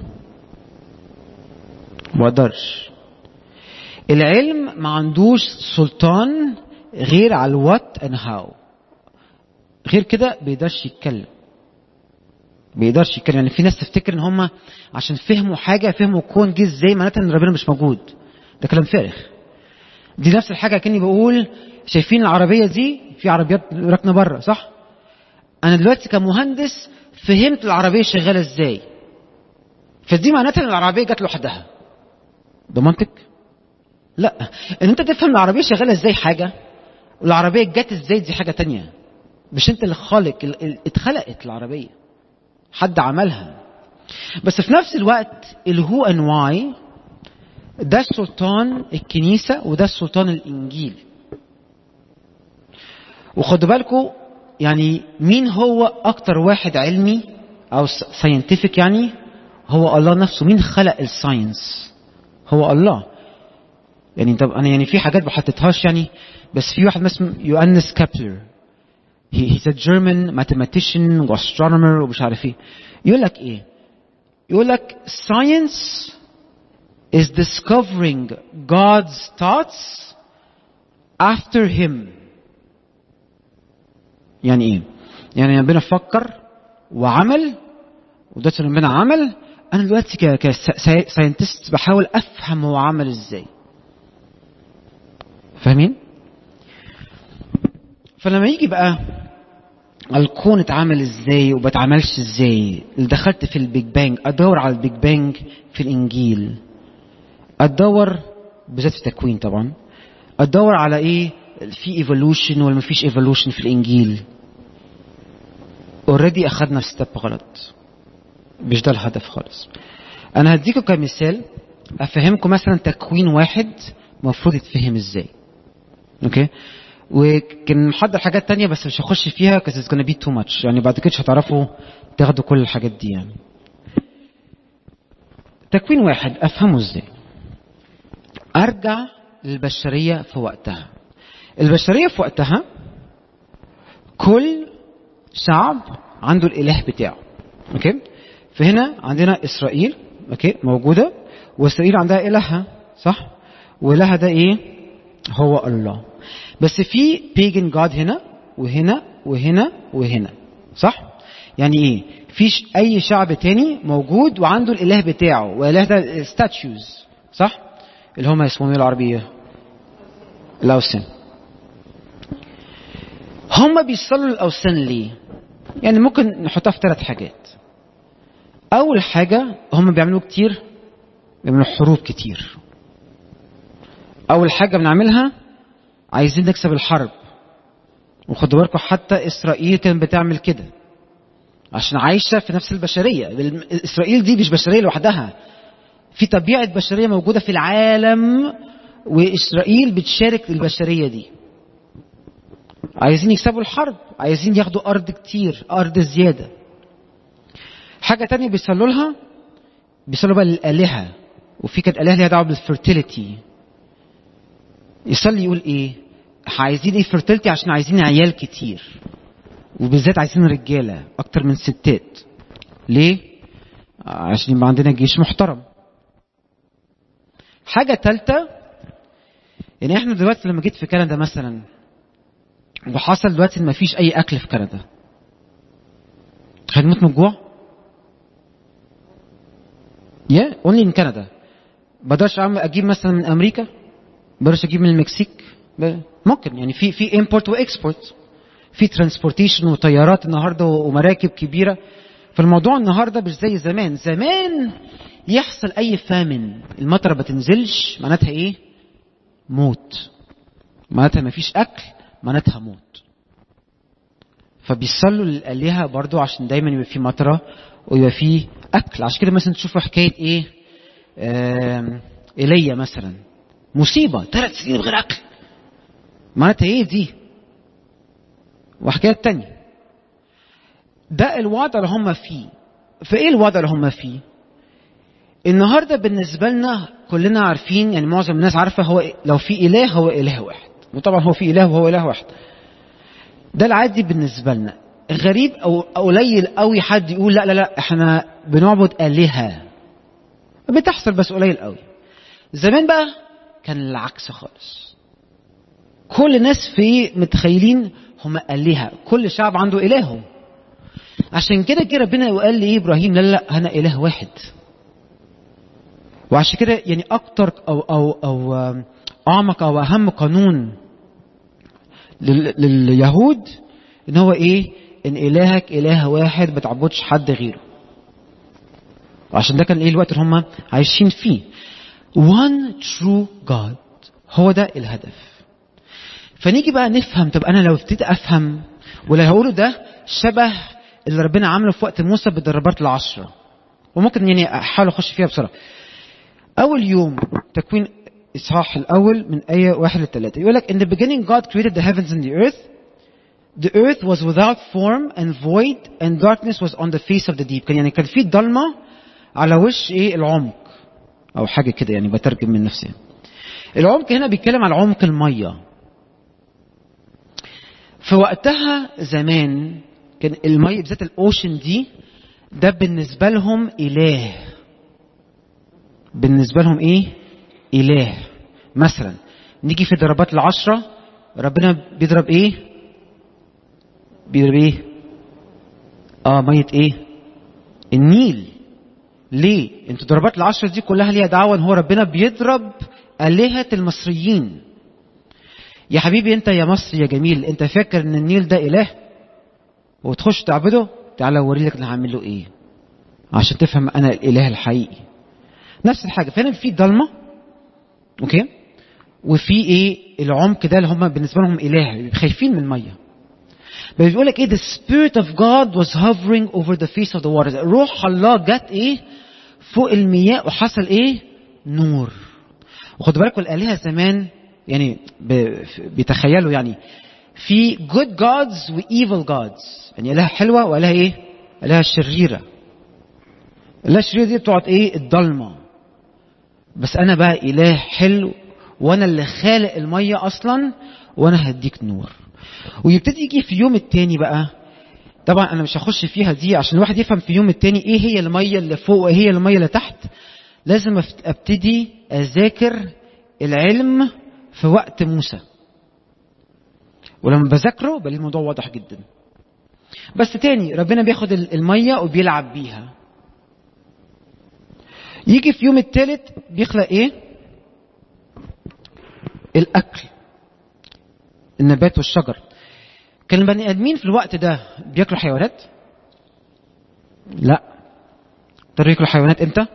ما اقدرش. العلم ما عندوش سلطان غير على الوات and how. غير كده بيقدرش يتكلم بيقدرش يتكلم. يعني في ناس تفتكر ان هم عشان فهموا حاجه فهموا الكون جه ازاي معناتها ان ربنا مش موجود. ده كلام فارغ. دي نفس الحاجه كاني بقول شايفين العربيه دي في عربيات راكنه بره صح؟ انا دلوقتي كمهندس فهمت العربيه شغاله ازاي، فدي معناتها ان العربيه جت لوحدها. ده منطق؟ لا. ان انت تفهم العربيه شغاله ازاي حاجه، والعربيه جت ازاي دي حاجه تانية. مش انت اللي خالق، اتخلقت العربيه، حد عملها. بس في نفس الوقت الهو ان واي ده سلطان الكنيسه وده سلطان الانجيل. وخدوا بالكم يعني مين هو اكتر واحد علمي او ساينتفك؟ يعني هو الله نفسه. مين خلق الساينس؟ هو الله. يعني طب انا يعني في حاجات ما حطيتهاش يعني، بس في واحد اسمه يوهانس كابلر، he he's a German mathematician astronomer ومش عارف ايه. يقول لك ايه؟ يقول لك science is discovering God's thoughts after him. يعني ايه؟ يعني ربنا فكر وعمل، ودلوقتي ربنا عمل، انا دلوقتي كساينتست بحاول افهم هو عمل ازاي. فاهمين؟ فلما يجي بقى الكون اتعمل ازاي وبتعملش ازاي، دخلت في البيج بانج، ادور على البيج بانج في الانجيل، ادور بالذات في التكوين طبعا، ادور على ايه في ايفولوشن ولا مفيش ايفولوشن في الانجيل. اوريدي اخدنا ستيب غلط، مش ده الهدف خالص. انا هديكم كمثال افهمكم مثلا تكوين واحد مفروض يتفهم ازاي. اوكي، وكان محضر حاجات تانية بس مش هخش فيها because it's gonna be too much، يعني بعد كده مش هتعرفوا تاخدوا كل الحاجات دي. يعني تكوين واحد افهمه ازاي؟ ارجع للبشرية في وقتها. البشرية في وقتها كل شعب عنده الاله بتاعه. اوكي، فهنا عندنا اسرائيل اوكي موجودة، واسرائيل عندها الهها صح، والهها ده ايه؟ هو الله. بس في pagan god هنا وهنا وهنا وهنا صح؟ يعني ايه؟ فيش اي شعب تاني موجود وعنده الاله بتاعه، والاله ده statues صح؟ اللي هم اسمهم ايه العربية؟ الاوثان. هم بيصلوا للاوثان ليه؟ يعني ممكن نحطها في ثلاث حاجات. اول حاجة هم بيعملوا كتير، بيعملوا حروب كتير. اول حاجة بنعملها عايزين نكسب الحرب، وخدوا بالكم حتى اسرائيل كانت بتعمل كده عشان عايشه في نفس البشريه. اسرائيل دي مش بشريه لوحدها، في طبيعه بشريه موجوده في العالم، واسرائيل بتشارك البشريه دي. عايزين يكسبوا الحرب، عايزين ياخدوا ارض كتير، ارض زياده. حاجه تانية بيصلوا لها، بيصلوا بقى للالهه، وفي كانت الهه ليها دعوه بالفيرتيليتي. يصلي يقول ايه؟ عايزين ايه فيرتيلتي؟ عشان عايزين عيال كتير، وبالذات عايزين رجاله اكتر من ستات. ليه؟ عشان يبقى عندنا جيش محترم. حاجه ثالثه، يعني احنا دلوقتي لما جيت في كندا مثلا وحصل دلوقتي ان مفيش اي اكل في كندا، هنموت من الجوع؟ يا اونلي ان كندا. بقدرش اجيب مثلا من امريكا، بقدرش اجيب من المكسيك، ممكن يعني في في امبورت واكسبورت، في ترانسبورتيشن وطيارات النهارده ومراكب كبيره. فالموضوع النهارده مش زي زمان. زمان يحصل اي فامن، المطره ما تنزلش، معناتها ايه؟ موت. معناتها ما فيش اكل، معناتها موت. فبيصلوا للالهه برضو عشان دايما يبقى في مطره ويبقى في اكل. عشان كده مثلا تشوفوا حكايه ايه؟ ايليا مثلا، مصيبه ثلاث سنين غير اكل، معناتها ايه دي؟ وحكايات تانية. ده الوضع اللي هم فيه. فايه الوضع اللي هم فيه؟ النهارده بالنسبه لنا كلنا عارفين، يعني معظم الناس عارفه هو لو في اله هو اله واحد، وطبعا هو في اله وهو اله واحد. ده العادي بالنسبه لنا. غريب او قليل قوي حد يقول لا لا لا احنا بنعبد الهه. بتحصل بس قليل قوي. زمان بقى كان العكس خالص. كل الناس في متخيلين هم آلهة، كل شعب عنده إلهه. عشان كده كده ربنا قال لي إبراهيم لا لا أنا إله واحد. وعشان كده يعني أكتر أو أو أو أعمق أو أهم قانون لليهود إن هو إيه؟ إن إلهك إله واحد، ما تعبدش حد غيره. وعشان ده كان إيه الوقت اللي هم عايشين فيه. One true God، هو ده الهدف. فنيجي بقى نفهم. طب انا لو ابتديت افهم ولا هقوله ده شبه اللي ربنا عمله في وقت موسى بالضربات العشرة، وممكن يعني احاول اخش فيها بسرعه. اول يوم تكوين اصحاح الاول من ايه واحد لثلاثة يقول لك in the beginning God created the heavens and the earth. The earth was without form and void and darkness was on the face of the deep. كان يعني كان في ضلمه على وش ايه العمق او حاجه كده، يعني بترجم من نفسي. العمق هنا بيتكلم على عمق الميه. في وقتها زمان كان المية بالذات الاوشن دي ده بالنسبة لهم إله. بالنسبة لهم ايه؟ اله. مثلا نيجي في ضربات العشرة، ربنا بيضرب ايه؟ بيضرب ايه؟ اه مية ايه؟ النيل. ليه؟ انتوا ضربات العشرة دي كلها ليها دعوة ان هو ربنا بيضرب آلهة المصريين. يا حبيبي انت يا مصر يا جميل، انت فاكر ان النيل ده اله وتخش تعبده؟ تعالى اوريلك انا هعمل له ايه عشان تفهم انا الاله الحقيقي. نفس الحاجة، فهنا في ضلمة اوكي، وفي ايه العمق ده اللي هم بالنسبة لهم اله، خايفين من المية. بيقول لك ايه؟ the spirit of God was hovering over the face of the waters. روح الله جت ايه فوق المياه وحصل ايه؟ نور. وخدوا بالكم الآلهة زمان يعني بيتخيلوا يعني في good gods و evil gods، يعني آلهة حلوة وآلهة ايه؟ آلهة شريرة. الآلهة الشريرة دي بتقعد ايه؟ الضلمة. بس انا بقى إله حلو، وانا اللي خالق المية اصلا، وانا هديك نور. ويبتدي يجي في يوم التاني بقى، طبعا انا مش هخش فيها دي عشان الواحد يفهم في يوم التاني ايه هي المية اللي فوق وايه هي المية اللي تحت. لازم ابتدي اذاكر العلم في وقت موسى، ولما بذاكره بلاقي الموضوع واضح جدا. بس تاني ربنا بياخد المية وبيلعب بيها. يجي في يوم الثالث بيخلق ايه؟ الاكل، النبات والشجر. كان البني ادمين في الوقت ده بياكلوا حيوانات؟ لا. ترى ياكلوا حيوانات امتى؟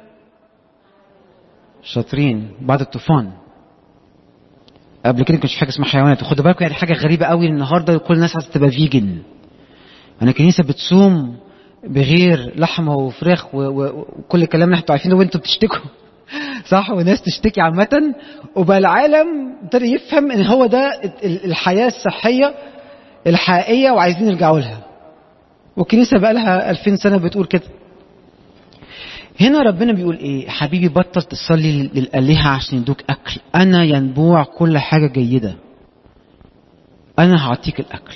شاطرين، بعد الطوفان. قبل كده كانش في حاجه اسمها حيوانات. وخدوا بالكم يعني حاجه غريبه قوي، النهارده كل الناس عايزه تبقى فيجن. يعني الكنيسه بتصوم بغير لحمه وفراخ وكل الكلام اللي انتوا عارفينه وانتوا بتشتكوا صح، وناس تشتكي عامه. وبقى العالم ابتدى يفهم ان هو ده الحياه الصحيه الحقيقيه وعايزين يرجعوا لها. والكنيسه بقى لها ألفين سنه بتقول كده. هنا ربنا بيقول ايه؟ حبيبي بطل تصلي للآلهة عشان يدوك اكل، انا ينبوع كل حاجة جيدة، انا هعطيك الاكل.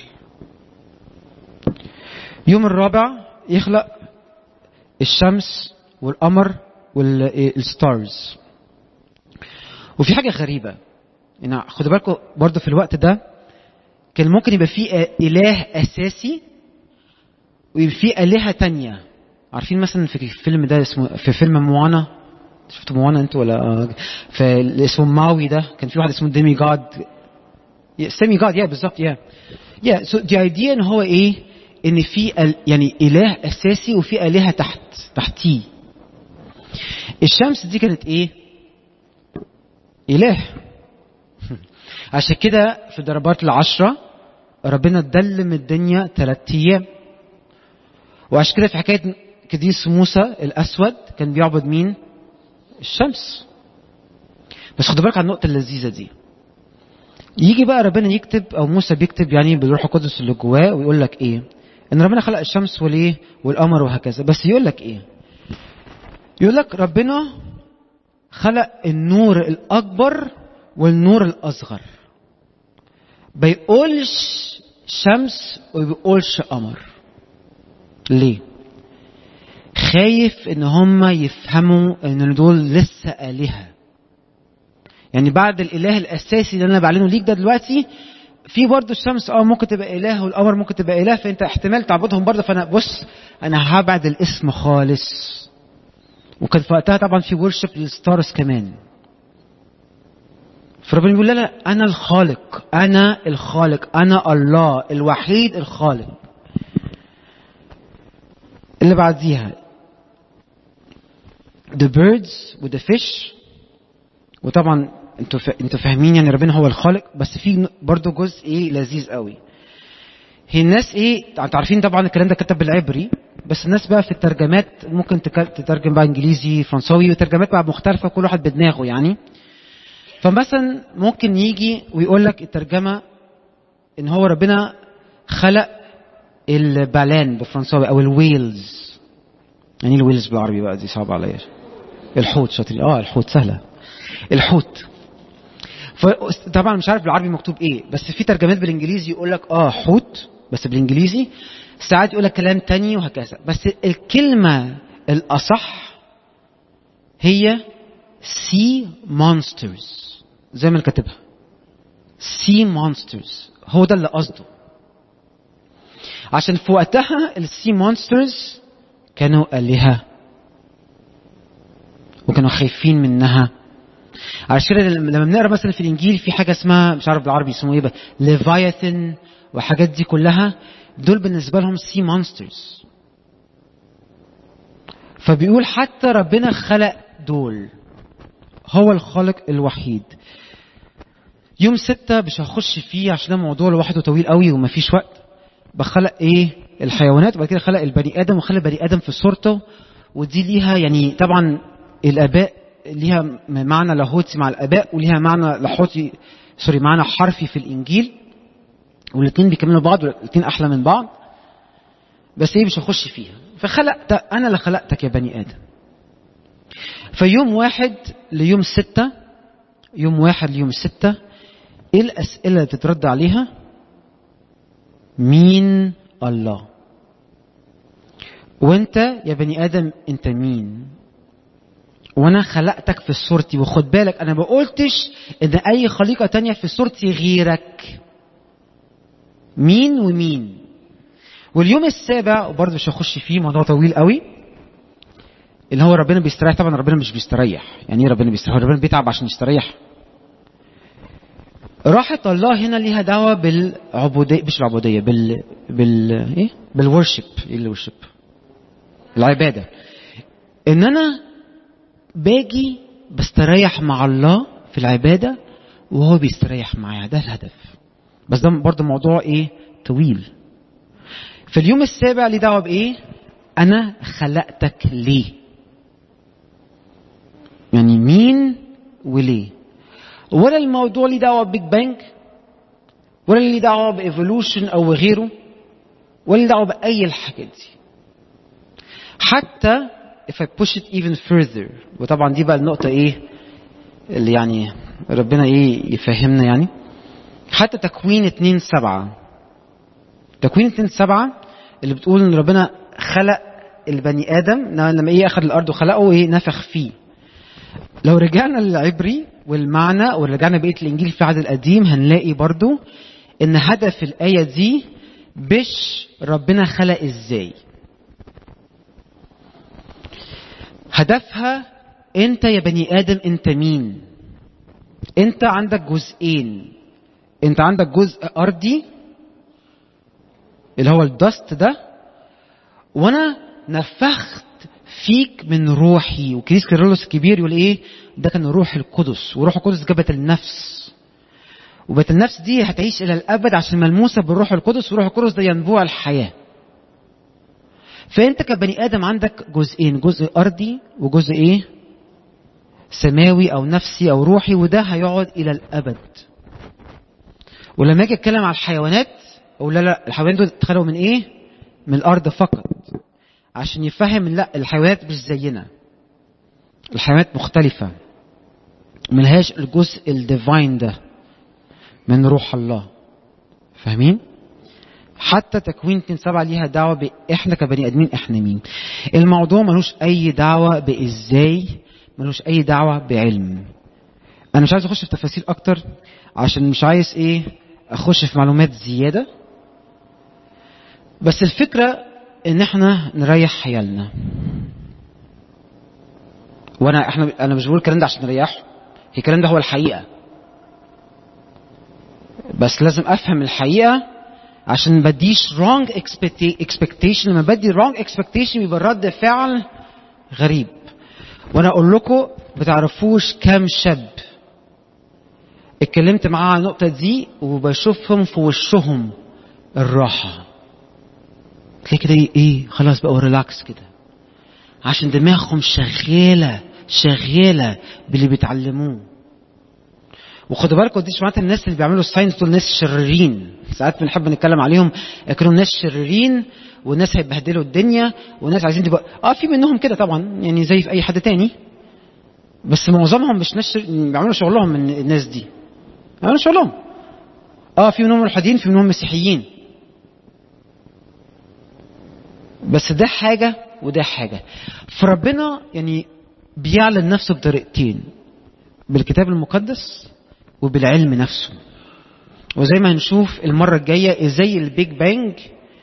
يوم الرابع يخلق الشمس والقمر والستارز. وفي حاجة غريبة هنا، خدوا بالكم برضو في الوقت ده كان ممكن يبقى فيه اله اساسي ويبقى فيه آلهة تانية. عارفين مثلا في الفيلم ده اسمه، في فيلم موانا، شفتوا موانا انتوا ولا؟ في اسمه ماوي ده كان في واحد اسمه ديمي جاد، سيمي جاد، يا بالظبط، يا يا سو دي ايديا ان هو ايه؟ ان في يعني اله اساسي وفي آلهة تحت تحتيه. الشمس دي كانت ايه؟ اله. عشان كده في ضربات العشرة ربنا دلم الدنيا ثلاث ايام. وعشان كده في حكايه قديس موسى الاسود كان بيعبد مين؟ الشمس. بس خدوا بالك على النقطه اللذيذه دي. يجي بقى ربنا يكتب، او موسى بيكتب يعني بالروح القدس اللي جواه، ويقول لك ايه؟ ان ربنا خلق الشمس والايه والقمر وهكذا. بس يقول لك ايه؟ يقول لك ربنا خلق النور الاكبر والنور الاصغر. بيقولش شمس وبيقولش قمر. ليه؟ خايف ان هم يفهموا ان دول لسه آلهة. يعني بعد الاله الاساسي اللي انا بعلنه ليك ده دلوقتي، في برضه الشمس اه ممكن تبقى اله والقمر ممكن تبقى اله، فانت احتمال تعبدهم برضه. فانا بص انا هبعد الاسم خالص. وكان في وقتها طبعا في ورشب للستارز كمان. فربنا بيقول لا لا انا الخالق، انا الخالق، انا الله الوحيد الخالق. اللي بعديها the birds و the fish. وطبعا انتوا انتوا فاهمين يعني ربنا هو الخالق، بس في برضه جزء ايه لذيذ قوي. هي الناس ايه، انتوا عارفين طبعا الكلام ده كتب بالعبري، بس الناس بقى في الترجمات ممكن تترجم بقى انجليزي فرنساوي، وترجمات بقى مختلفه كل واحد بدماغه يعني. فمثلا ممكن يجي ويقول لك الترجمه ان هو ربنا خلق البالان بالفرنساوي او الويلز. يعني الويلز بالعربي بقى دي صعبه عليا. الحوت، شاطرين. اه الحوت سهله، الحوت. طبعا مش عارف بالعربي مكتوب ايه، بس في ترجمات بالانجليزي يقول لك اه حوت بس بالانجليزي، ساعات يقول لك كلام تاني وهكذا. بس الكلمه الاصح هي sea monsters زي ما كاتبها sea monsters. هو ده اللي قصده، عشان في وقتها السي مونسترز كانوا آلهة وكانوا خايفين منها. عشان لما بنقرا مثلا في الانجيل في حاجه اسمها مش عارف بالعربي اسمه ايه بقى ليفايثن وحاجات دي كلها، دول بالنسبه لهم سي مونسترز. فبيقول حتى ربنا خلق دول، هو الخالق الوحيد. يوم ستة مش هخش فيه عشان الموضوع لوحده طويل قوي ومفيش وقت. بخلق ايه الحيوانات وبعد كده خلق البني ادم وخلق البني ادم في صورته، ودي ليها يعني طبعا الاباء ليها معنى لاهوتي مع الاباء وليها معنى لاهوتي سوري معنى حرفي في الانجيل، والاثنين بيكملوا بعض والاثنين احلى من بعض، بس ايه مش هخش فيها. فخلقت انا اللي خلقتك يا بني ادم. فيوم واحد ليوم ستة يوم واحد ليوم ستة ايه الاسئله اللي تترد عليها؟ مين الله؟ وانت يا بني ادم انت مين؟ وانا خلقتك في صورتي. وخد بالك انا ما قلتش ان اي خليقه تانية في صورتي غيرك. مين ومين. واليوم السابع وبرضه مش هخش فيه موضوع طويل قوي، اللي هو ربنا بيستريح. طبعا ربنا مش بيستريح. يعني ايه ربنا بيستريح؟ ربنا بيتعب عشان يستريح. راحة الله هنا ليها دعوة بالعبودية، مش العبودية، بال بال ايه بالورشيب. ايه الورشيب؟ العبادة. ان انا باجي بستريح مع الله في العبادة وهو بيستريح معايا، ده الهدف. بس ده برضه موضوع ايه طويل. في اليوم السابع ليه دعوة بايه؟ انا خلقتك ليه؟ يعني مين وليه. ولا الموضوع ليه دعوة بيج بانج، ولا ليه دعوة بايفولوشن او غيره، ولا ليه دعوة باي الحاجات دي. حتى if I push it even further، وطبعا دي بقى النقطة ايه اللي يعني ربنا ايه يفهمنا. يعني حتى تكوين اتنين سبعة تكوين اتنين سبعة اللي بتقول ان ربنا خلق البني ادم لما ايه اخذ الارض وخلقه ايه نفخ فيه. لو رجعنا للعبري والمعنى ورجعنا بقية الانجيل في العهد القديم هنلاقي برضو ان هدف الاية دي مش ربنا خلق ازاي. هدفها انت يا بني ادم انت مين. انت عندك جزئين. انت عندك جزء ارضي اللي هو الدست ده، وانا نفخت فيك من روحي. وكريس كيرلس الكبير يقول ايه ده كان روح القدس، وروح القدس جابت النفس، وبت النفس دي هتعيش الى الابد عشان ملموسه بالروح القدس، وروح القدس ده ينبوع الحياه. فانت كبني ادم عندك جزئين، جزء ارضي وجزء ايه سماوي او نفسي او روحي، وده هيقعد الى الابد. ولما اجي اتكلم على الحيوانات اقول لا لا الحيوانات دول اتخلقوا من ايه؟ من الارض فقط، عشان يفهم لا الحيوانات مش زينا. الحيوانات مختلفه، ملهاش الجزء الديفاين ده من روح الله. فاهمين؟ حتى تكوين اتنين سبعة ليها دعوة بإحنا كبني آدمين إحنا مين. الموضوع ملوش أي دعوة بإزاي، ملوش أي دعوة بعلم. أنا مش عايز أخش في تفاصيل أكتر عشان مش عايز إيه أخش في معلومات زيادة، بس الفكرة إن إحنا نريح حيالنا. وأنا إحنا أنا مش بقول الكلام ده عشان نريحه، الكلام ده هو الحقيقة، بس لازم أفهم الحقيقة عشان ما بديش wrong expectation. لما بدي wrong expectation يبقى رد فعل غريب. وانا اقول لكم بتعرفوش كام شاب اتكلمت معاه على النقطة دي وبشوفهم في وشهم الراحة، تلاقي كده ايه خلاص بقوا ريلاكس كده عشان دماغهم شغالة شغالة باللي بيتعلموه. وخدوا بالكم دي معناتها الناس اللي بيعملوا الساينس دول ناس شريرين. ساعات بنحب نتكلم عليهم كانوا ناس شريرين والناس هيبهدلوا الدنيا والناس عايزين تبقى اه في منهم كده طبعا يعني زي في اي حد تاني، بس معظمهم مش ناس بيعملوا شغلهم من الناس دي، بيعملوا شغلهم. اه في منهم ملحدين في منهم مسيحيين، بس ده حاجة وده حاجة. فربنا يعني بيعلن نفسه بطريقتين، بالكتاب المقدس وبالعلم نفسه. وزي ما هنشوف المرة الجاية ازاي البيج بانج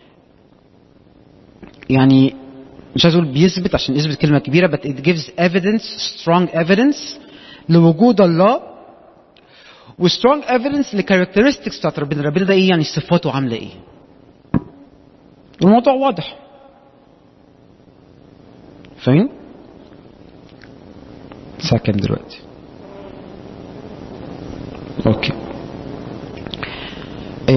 يعني مش عايز اقول بيثبت عشان يثبت كلمة كبيرة but it gives evidence strong evidence لوجود الله و strong evidence لcharacteristics بتاعت ربنا. ربنا ده ايه يعني صفاته عاملة ايه. الموضوع واضح فاهم؟ الساعة كام دلوقتي؟